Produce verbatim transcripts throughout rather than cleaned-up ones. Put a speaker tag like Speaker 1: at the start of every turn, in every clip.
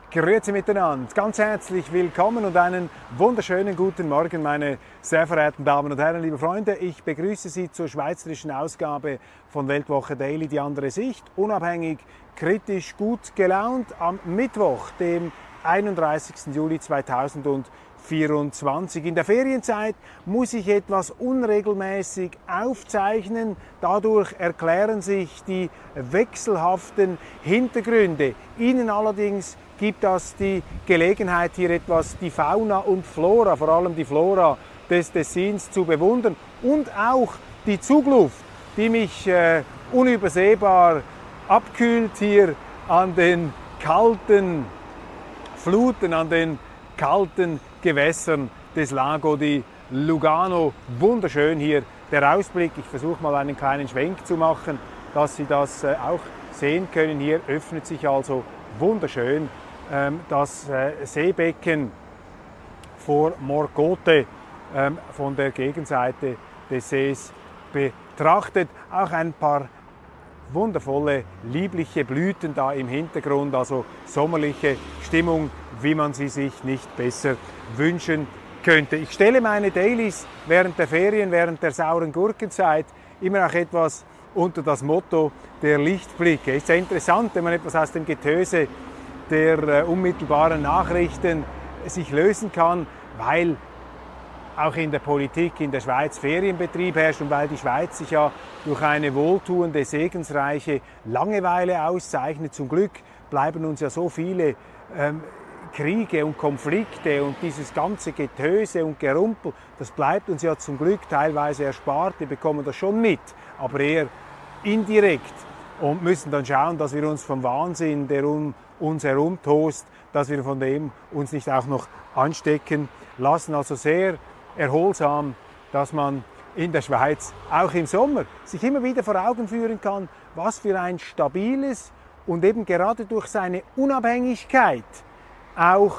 Speaker 1: Grüezi miteinander, ganz herzlich willkommen und einen wunderschönen guten Morgen, meine sehr verehrten Damen und Herren, liebe Freunde. Ich begrüße Sie zur schweizerischen Ausgabe von Weltwoche Daily, die andere Sicht. Unabhängig, kritisch, gut gelaunt am Mittwoch, dem einunddreißigsten Juli zweitausendvierundzwanzig. In der Ferienzeit muss ich etwas unregelmäßig aufzeichnen. Dadurch erklären sich die wechselhaften Hintergründe. Ihnen allerdings gibt das die Gelegenheit, hier etwas die Fauna und Flora, vor allem die Flora des Tessins zu bewundern und auch die Zugluft, die mich äh, unübersehbar abkühlt hier an den kalten Fluten, an den kalten Gewässern des Lago di Lugano. Wunderschön hier der Ausblick. Ich versuche mal einen kleinen Schwenk zu machen, dass Sie das äh, auch sehen können. Hier öffnet sich also wunderschön ähm, das äh, Seebecken vor Morcote ähm, von der Gegenseite des Sees betrachtet. Auch ein paar wundervolle, liebliche Blüten da im Hintergrund, also sommerliche Stimmung, wie man sie sich nicht besser wünschen könnte. Ich stelle meine Dailies während der Ferien, während der sauren Gurkenzeit immer auch etwas unter das Motto der Lichtblicke. Ist ja interessant, wenn man etwas aus dem Getöse der äh, unmittelbaren Nachrichten sich lösen kann, weil auch in der Politik in der Schweiz Ferienbetrieb herrscht und weil die Schweiz sich ja durch eine wohltuende, segensreiche Langeweile auszeichnet. Zum Glück bleiben uns ja so viele ähm, Kriege und Konflikte und dieses ganze Getöse und Gerumpel, das bleibt uns ja zum Glück teilweise erspart. Wir bekommen das schon mit, aber eher indirekt und müssen dann schauen, dass wir uns vom Wahnsinn, der um uns herum tost, dass wir von dem uns nicht auch noch anstecken lassen. Also sehr erholsam, dass man in der Schweiz auch im Sommer sich immer wieder vor Augen führen kann, was für ein stabiles und eben gerade durch seine Unabhängigkeit auch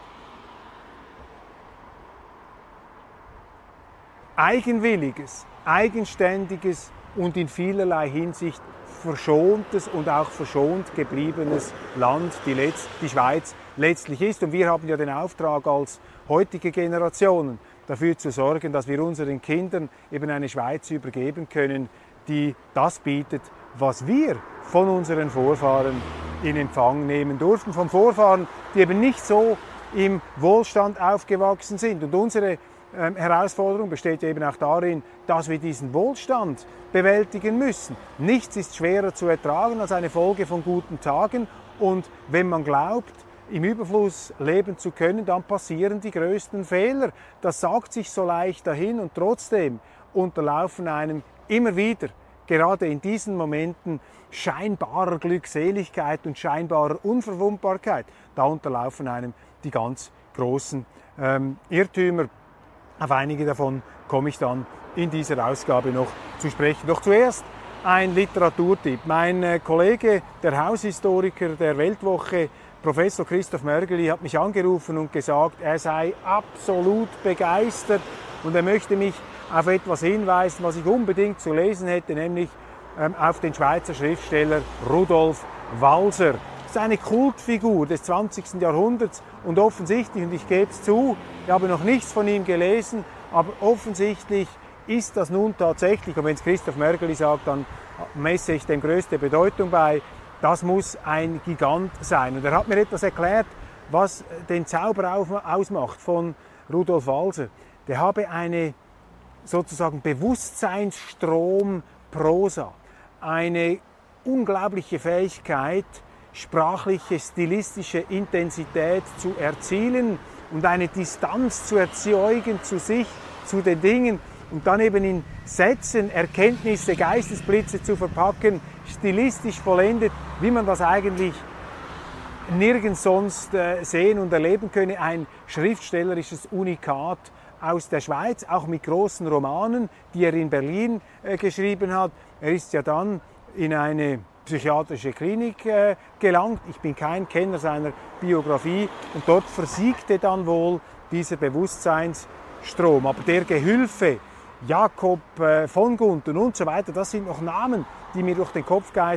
Speaker 1: eigenwilliges, eigenständiges und in vielerlei Hinsicht verschontes und auch verschont gebliebenes Land, die, Letz-, die Schweiz letztlich ist. Und wir haben ja den Auftrag als heutige Generationen dafür zu sorgen, dass wir unseren Kindern eben eine Schweiz übergeben können, die das bietet, was wir von unseren Vorfahren in Empfang nehmen durften. Von Vorfahren, die eben nicht so im Wohlstand aufgewachsen sind. Und unsere ähm, Herausforderung besteht ja eben auch darin, dass wir diesen Wohlstand bewältigen müssen. Nichts ist schwerer zu ertragen als eine Folge von guten Tagen. Und wenn man glaubt, im Überfluss leben zu können, dann passieren die größten Fehler. Das sagt sich so leicht dahin und trotzdem unterlaufen einem immer wieder, gerade in diesen Momenten scheinbarer Glückseligkeit und scheinbarer Unverwundbarkeit, da unterlaufen einem die ganz großen ähm, Irrtümer. Auf einige davon komme ich dann in dieser Ausgabe noch zu sprechen. Doch zuerst ein Literaturtipp. Mein äh, Kollege, der Haushistoriker der Weltwoche, Professor Christoph Mörgeli, hat mich angerufen und gesagt, er sei absolut begeistert und er möchte mich auf etwas hinweisen, was ich unbedingt zu lesen hätte, nämlich ähm, auf den Schweizer Schriftsteller Rudolf Walser. Das ist eine Kultfigur des zwanzigsten Jahrhunderts und offensichtlich, und ich gebe es zu, ich habe noch nichts von ihm gelesen, aber offensichtlich ist das nun tatsächlich, und wenn es Christoph Mörgeli sagt, dann messe ich dem größte Bedeutung bei, das muss ein Gigant sein. Und er hat mir etwas erklärt, was den Zauber ausmacht von Rudolf Walser. Der habe eine sozusagen Bewusstseinsstrom-Prosa, eine unglaubliche Fähigkeit, sprachliche, stilistische Intensität zu erzielen und eine Distanz zu erzeugen zu sich, zu den Dingen und dann eben in Sätzen, Erkenntnisse, Geistesblitze zu verpacken, stilistisch vollendet, wie man das eigentlich nirgends sonst sehen und erleben könne. Ein schriftstellerisches Unikat aus der Schweiz, auch mit großen Romanen, die er in Berlin äh, geschrieben hat. Er ist ja dann in eine psychiatrische Klinik äh, gelangt. Ich bin kein Kenner seiner Biografie und dort versiegte dann wohl dieser Bewusstseinsstrom. Aber der Gehülfe, Jakob äh, von Gunten und so weiter, das sind noch Namen, die mir durch den Kopf geistern.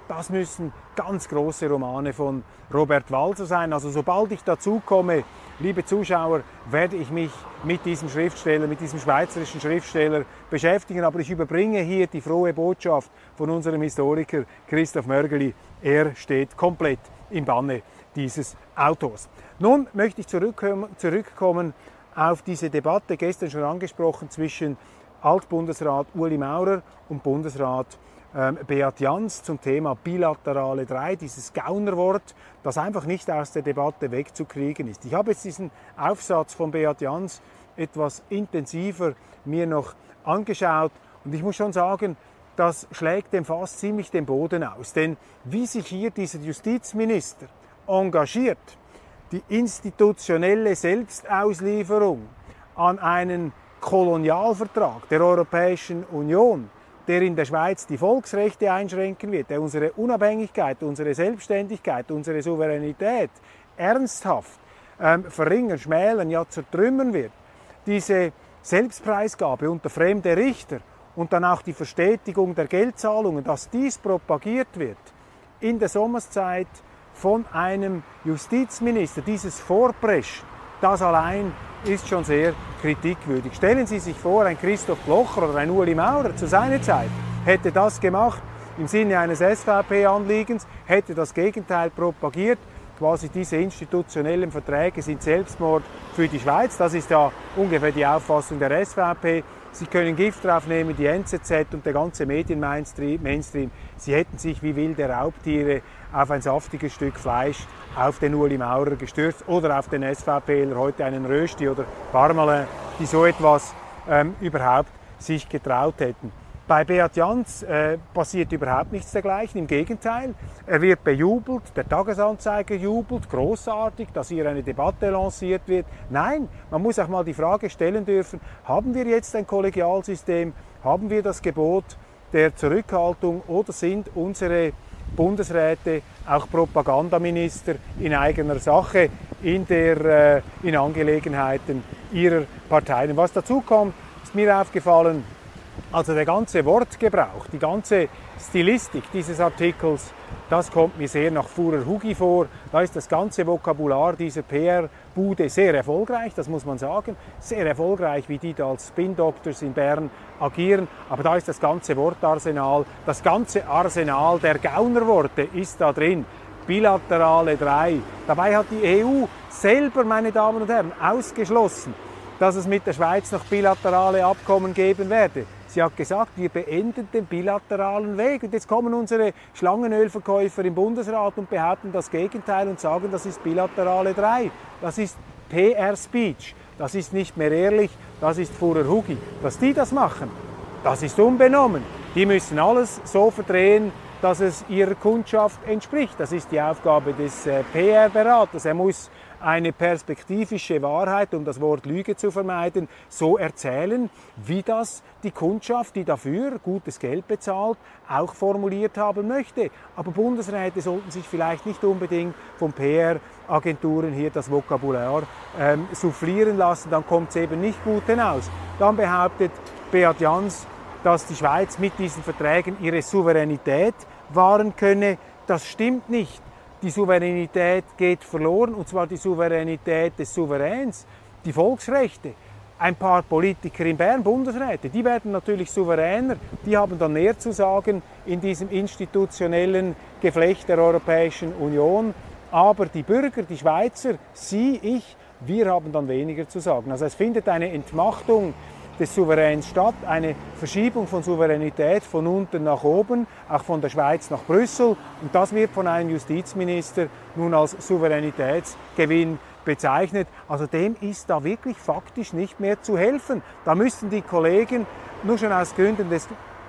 Speaker 1: das müssen ganz große Romane von Robert Walser sein. Also sobald ich dazu komme, liebe Zuschauer, werde ich mich mit diesem Schriftsteller, mit diesem schweizerischen Schriftsteller beschäftigen. Aber ich überbringe hier die frohe Botschaft von unserem Historiker Christoph Mörgeli. Er steht komplett im Banne dieses Autors. Nun möchte ich zurückkommen, zurückkommen auf diese Debatte, gestern schon angesprochen, zwischen Altbundesrat Ueli Maurer und Bundesrat ähm, Beat Jans zum Thema bilaterale drei, dieses Gaunerwort, das einfach nicht aus der Debatte wegzukriegen ist. Ich habe jetzt diesen Aufsatz von Beat Jans etwas intensiver mir noch angeschaut und ich muss schon sagen, das schlägt dem fast ziemlich den Boden aus. Denn wie sich hier dieser Justizminister engagiert, die institutionelle Selbstauslieferung an einen Kolonialvertrag der Europäischen Union, der in der Schweiz die Volksrechte einschränken wird, der unsere Unabhängigkeit, unsere Selbstständigkeit, unsere Souveränität ernsthaft ähm, verringern, schmälern, ja zertrümmern wird. Diese Selbstpreisgabe unter fremde Richter und dann auch die Verstetigung der Geldzahlungen, dass dies propagiert wird in der Sommerszeit von einem Justizminister, dieses Vorpreschen, das allein ist schon sehr kritikwürdig. Stellen Sie sich vor, ein Christoph Blocher oder ein Ueli Maurer zu seiner Zeit hätte das gemacht im Sinne eines S V P-Anliegens, hätte das Gegenteil propagiert. Quasi diese institutionellen Verträge sind Selbstmord für die Schweiz. Das ist ja ungefähr die Auffassung der S V P. Sie können Gift draufnehmen, die N Z Z und der ganze Medien-Mainstream. Sie hätten sich wie wilde Raubtiere auf ein saftiges Stück Fleisch auf den Ueli Maurer gestürzt oder auf den SVPler, heute einen Rösti oder Parmalin, die so etwas ähm, überhaupt sich getraut hätten. Bei Beat Jans äh, passiert überhaupt nichts dergleichen, im Gegenteil. Er wird bejubelt, der Tagesanzeiger jubelt, großartig, dass hier eine Debatte lanciert wird. Nein, man muss auch mal die Frage stellen dürfen, haben wir jetzt ein Kollegialsystem, haben wir das Gebot der Zurückhaltung oder sind unsere Bundesräte auch Propagandaminister in eigener Sache, in, der, äh, in Angelegenheiten ihrer Parteien? Was dazu kommt, ist mir aufgefallen, also der ganze Wortgebrauch, die ganze Stilistik dieses Artikels, das kommt mir sehr nach Fuhrer Hugi vor. Da ist das ganze Vokabular dieser P R-Bude sehr erfolgreich, das muss man sagen. Sehr erfolgreich, wie die da als Spin-Doctors in Bern agieren. Aber da ist das ganze Wortarsenal, das ganze Arsenal der Gaunerworte ist da drin. Bilaterale drei. Dabei hat die E U selber, meine Damen und Herren, ausgeschlossen, dass es mit der Schweiz noch bilaterale Abkommen geben werde. Sie hat gesagt, wir beenden den bilateralen Weg. Und jetzt kommen unsere Schlangenölverkäufer im Bundesrat und behaupten das Gegenteil und sagen, das ist bilaterale drei. Das ist P R-Speech. Das ist nicht mehr ehrlich, das ist Fuhrer Hugi. Dass die das machen, das ist unbenommen. Die müssen alles so verdrehen, dass es ihrer Kundschaft entspricht. Das ist die Aufgabe des P R-Beraters. Er muss eine perspektivische Wahrheit, um das Wort Lüge zu vermeiden, so erzählen, wie das die Kundschaft, die dafür gutes Geld bezahlt, auch formuliert haben möchte. Aber Bundesräte sollten sich vielleicht nicht unbedingt von P R-Agenturen hier das Vokabular ähm, soufflieren lassen, dann kommt es eben nicht gut hinaus. Dann behauptet Beat Jans, dass die Schweiz mit diesen Verträgen ihre Souveränität wahren könne. Das stimmt nicht. Die Souveränität geht verloren, und zwar die Souveränität des Souveräns, die Volksrechte. Ein paar Politiker in Bern, Bundesräte, die werden natürlich souveräner, die haben dann mehr zu sagen in diesem institutionellen Geflecht der Europäischen Union. Aber die Bürger, die Schweizer, Sie, ich, wir haben dann weniger zu sagen. Also es findet eine Entmachtung des Souveräns statt, eine Verschiebung von Souveränität von unten nach oben, auch von der Schweiz nach Brüssel. Und das wird von einem Justizminister nun als Souveränitätsgewinn bezeichnet. Also dem ist da wirklich faktisch nicht mehr zu helfen. Da müssten die Kollegen, nur schon aus Gründen des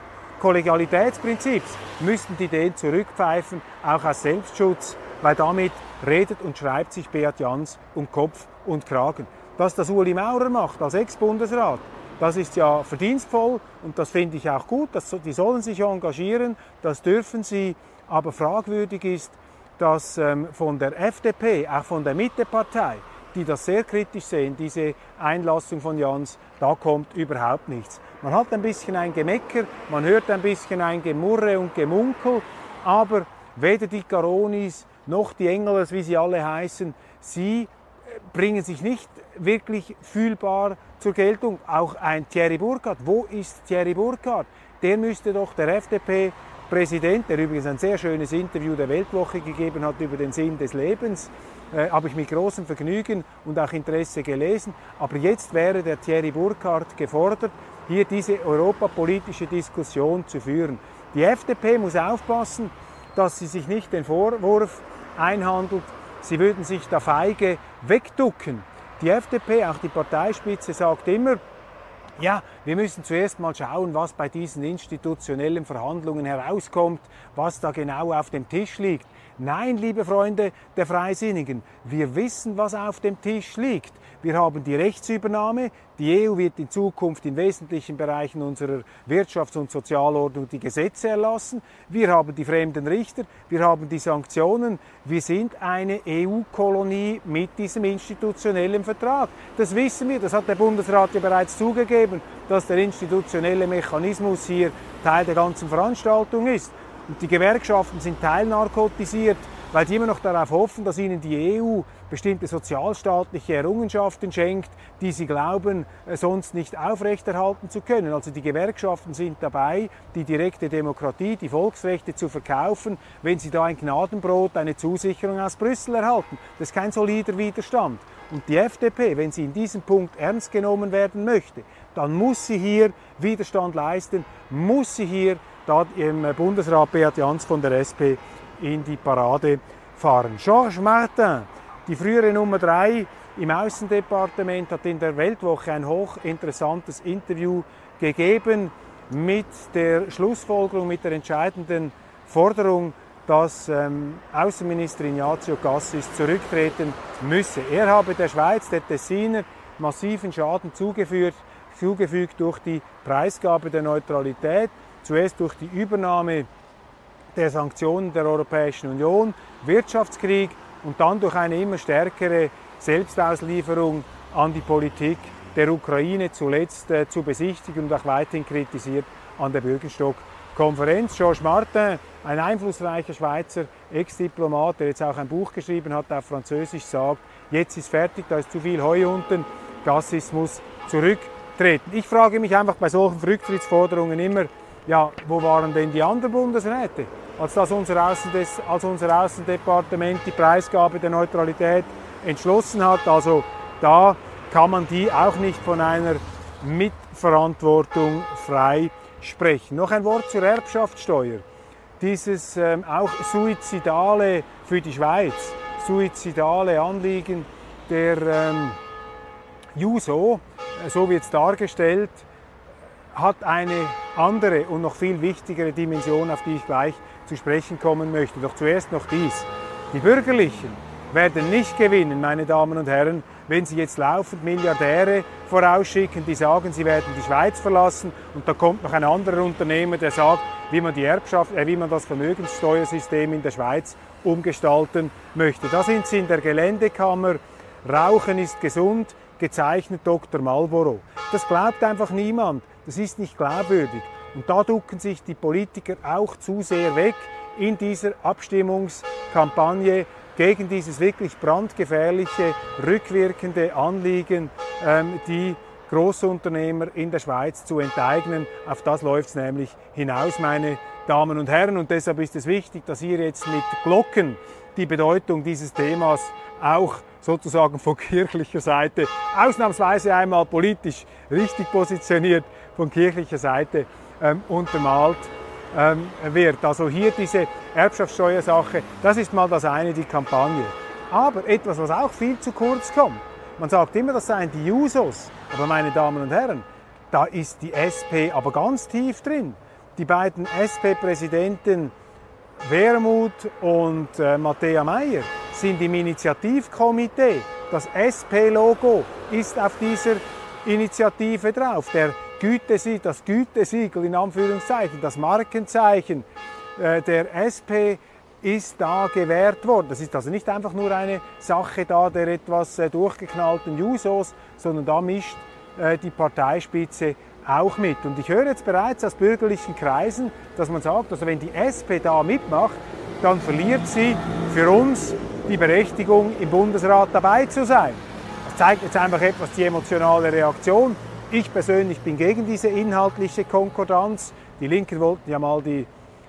Speaker 1: Kollegialitätsprinzips, müssten die den zurückpfeifen, auch aus Selbstschutz, weil damit redet und schreibt sich Beat Jans um Kopf und Kragen. Dass das Ueli Maurer macht als Ex-Bundesrat, das ist ja verdienstvoll und das finde ich auch gut. Das, die sollen sich engagieren, das dürfen sie. Aber fragwürdig ist, dass ähm, von der F D P, auch von der Mittepartei, die das sehr kritisch sehen, diese Einlassung von Jans, da kommt überhaupt nichts. Man hat ein bisschen ein Gemecker, man hört ein bisschen ein Gemurre und Gemunkel. Aber weder die Caronis noch die Engelers, wie sie alle heißen, sie bringen sich nicht wirklich fühlbar zur Geltung. Auch ein Thierry Burkhardt. Wo ist Thierry Burkhardt? Der müsste doch der F D P-Präsident, der übrigens ein sehr schönes Interview der Weltwoche gegeben hat über den Sinn des Lebens, äh, habe ich mit großem Vergnügen und auch Interesse gelesen. Aber jetzt wäre der Thierry Burkhardt gefordert, hier diese europapolitische Diskussion zu führen. Die F D P muss aufpassen, dass sie sich nicht den Vorwurf einhandelt, sie würden sich da feige wegducken. Die F D P, auch die Parteispitze, sagt immer, ja, wir müssen zuerst mal schauen, was bei diesen institutionellen Verhandlungen herauskommt, was da genau auf dem Tisch liegt. Nein, liebe Freunde der Freisinnigen, wir wissen, was auf dem Tisch liegt. Wir haben die Rechtsübernahme. Die E U wird in Zukunft in wesentlichen Bereichen unserer Wirtschafts- und Sozialordnung die Gesetze erlassen. Wir haben die fremden Richter, wir haben die Sanktionen. Wir sind eine E U-Kolonie mit diesem institutionellen Vertrag. Das wissen wir, das hat der Bundesrat ja bereits zugegeben, dass der institutionelle Mechanismus hier Teil der ganzen Veranstaltung ist. Und die Gewerkschaften sind teilnarkotisiert, weil die immer noch darauf hoffen, dass ihnen die E U bestimmte sozialstaatliche Errungenschaften schenkt, die sie glauben, sonst nicht aufrechterhalten zu können. Also die Gewerkschaften sind dabei, die direkte Demokratie, die Volksrechte zu verkaufen, wenn sie da ein Gnadenbrot, eine Zusicherung aus Brüssel erhalten. Das ist kein solider Widerstand. Und die F D P, wenn sie in diesem Punkt ernst genommen werden möchte, dann muss sie hier Widerstand leisten, muss sie hier da im Bundesrat Beat Jans von der S P in die Parade fahren. Georges Martin, die frühere Nummer drei im Außendepartement, hat in der Weltwoche ein hochinteressantes Interview gegeben mit der Schlussfolgerung, mit der entscheidenden Forderung, dass ähm, Außenminister Ignazio Cassis zurücktreten müsse. Er habe der Schweiz, der Tessiner, massiven Schaden zugefügt, zugefügt durch die Preisgabe der Neutralität, zuerst durch die Übernahme der Sanktionen der Europäischen Union, Wirtschaftskrieg und dann durch eine immer stärkere Selbstauslieferung an die Politik der Ukraine, zuletzt äh, zu besichtigen und auch weiterhin kritisiert an der Bürgenstock-Konferenz. Georges Martin, ein einflussreicher Schweizer Ex-Diplomat, der jetzt auch ein Buch geschrieben hat auf Französisch, sagt, jetzt ist fertig, da ist zu viel Heu unten, Cassis muss zurücktreten. Ich frage mich einfach bei solchen Rücktrittsforderungen immer, ja, wo waren denn die anderen Bundesräte, als, das unser Außendes, als unser Außendepartement die Preisgabe der Neutralität entschlossen hat? Also da kann man die auch nicht von einer Mitverantwortung frei sprechen. Noch ein Wort zur Erbschaftssteuer. Dieses ähm, auch suizidale, für die Schweiz, suizidale Anliegen der ähm, Juso, so wird es dargestellt, hat eine andere und noch viel wichtigere Dimension, auf die ich gleich zu sprechen kommen möchte. Doch zuerst noch dies. Die Bürgerlichen werden nicht gewinnen, meine Damen und Herren, wenn sie jetzt laufend Milliardäre vorausschicken, die sagen, sie werden die Schweiz verlassen und da kommt noch ein anderer Unternehmer, der sagt, wie man die Erbschaft, äh, wie man das Vermögenssteuersystem in der Schweiz umgestalten möchte. Da sind sie in der Geländekammer. Rauchen ist gesund, gezeichnet Doktor Marlboro. Das glaubt einfach niemand. Das ist nicht glaubwürdig. Und da ducken sich die Politiker auch zu sehr weg in dieser Abstimmungskampagne gegen dieses wirklich brandgefährliche, rückwirkende Anliegen, ähm, die Grossunternehmer in der Schweiz zu enteignen. Auf das läuft es nämlich hinaus, meine Damen und Herren. Und deshalb ist es wichtig, dass ihr jetzt mit Glocken die Bedeutung dieses Themas auch sozusagen von kirchlicher Seite, ausnahmsweise einmal politisch richtig positioniert, von kirchlicher Seite ähm, untermalt ähm, wird. Also hier diese Erbschaftssteuersache, das ist mal das eine, die Kampagne. Aber etwas, was auch viel zu kurz kommt. Man sagt immer, das seien die Jusos. Aber meine Damen und Herren, da ist die S P aber ganz tief drin. Die beiden S P-Präsidenten Wermuth und äh, Matthäa Meier sind im Initiativkomitee. Das S P-Logo ist auf dieser Initiative drauf. Der Gütesiegel, das Gütesiegel in Anführungszeichen, das Markenzeichen äh, der S P ist da gewährt worden. Das ist also nicht einfach nur eine Sache da der etwas äh, durchgeknallten Jusos, sondern da mischt äh, die Parteispitze auch mit. Und ich höre jetzt bereits aus bürgerlichen Kreisen, dass man sagt, also wenn die S P da mitmacht, dann verliert sie für uns die Berechtigung, im Bundesrat dabei zu sein. Das zeigt jetzt einfach etwas die emotionale Reaktion. Ich persönlich bin gegen diese inhaltliche Konkordanz. Die Linken wollten ja mal die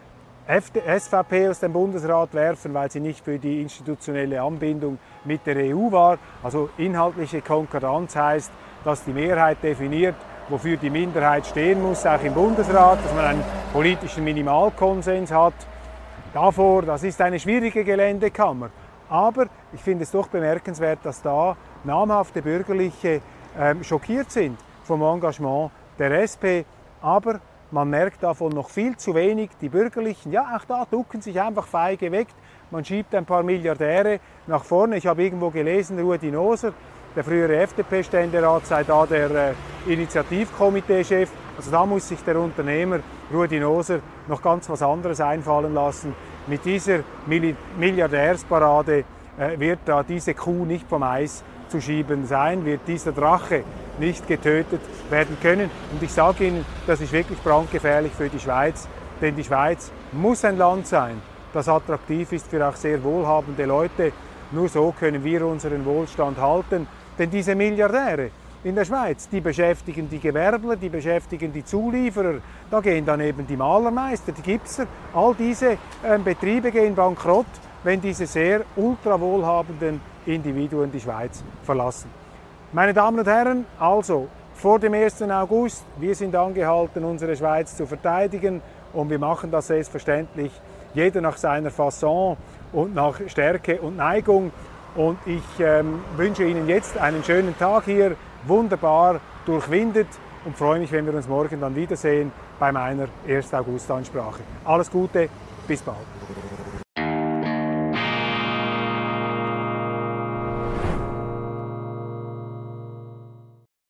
Speaker 1: S V P aus dem Bundesrat werfen, weil sie nicht für die institutionelle Anbindung mit der E U war. Also inhaltliche Konkordanz heißt, dass die Mehrheit definiert, wofür die Minderheit stehen muss, auch im Bundesrat, dass man einen politischen Minimalkonsens hat. Davor, das ist eine schwierige Geländekammer. Aber ich finde es doch bemerkenswert, dass da namhafte Bürgerliche ähm, schockiert sind vom Engagement der S P. Aber man merkt davon noch viel zu wenig. Die Bürgerlichen, ja, auch da ducken sich einfach feige weg. Man schiebt ein paar Milliardäre nach vorne. Ich habe irgendwo gelesen, Ruedi Noser, der frühere F D P-Ständerat, sei da der äh, Initiativkomiteechef. Also da muss sich der Unternehmer Ruedi Noser noch ganz was anderes einfallen lassen. Mit dieser Milli- Milliardärsparade äh, wird da diese Kuh nicht vom Eis zu schieben sein, wird dieser Drache nicht getötet werden können. Und ich sage Ihnen, das ist wirklich brandgefährlich für die Schweiz, denn die Schweiz muss ein Land sein, das attraktiv ist für auch sehr wohlhabende Leute. Nur so können wir unseren Wohlstand halten, denn diese Milliardäre in der Schweiz, die beschäftigen die Gewerbler, die beschäftigen die Zulieferer, da gehen dann eben die Malermeister, die Gipser, all diese äh, Betriebe gehen bankrott, wenn diese sehr ultra wohlhabenden Individuen die Schweiz verlassen. Meine Damen und Herren, also vor dem ersten August, wir sind angehalten, unsere Schweiz zu verteidigen und wir machen das selbstverständlich, jeder nach seiner Fasson und nach Stärke und Neigung. Und ich ähm, wünsche Ihnen jetzt einen schönen Tag hier, wunderbar durchwindet und freue mich, wenn wir uns morgen dann wiedersehen bei meiner ersten August-Ansprache. Alles Gute, bis bald.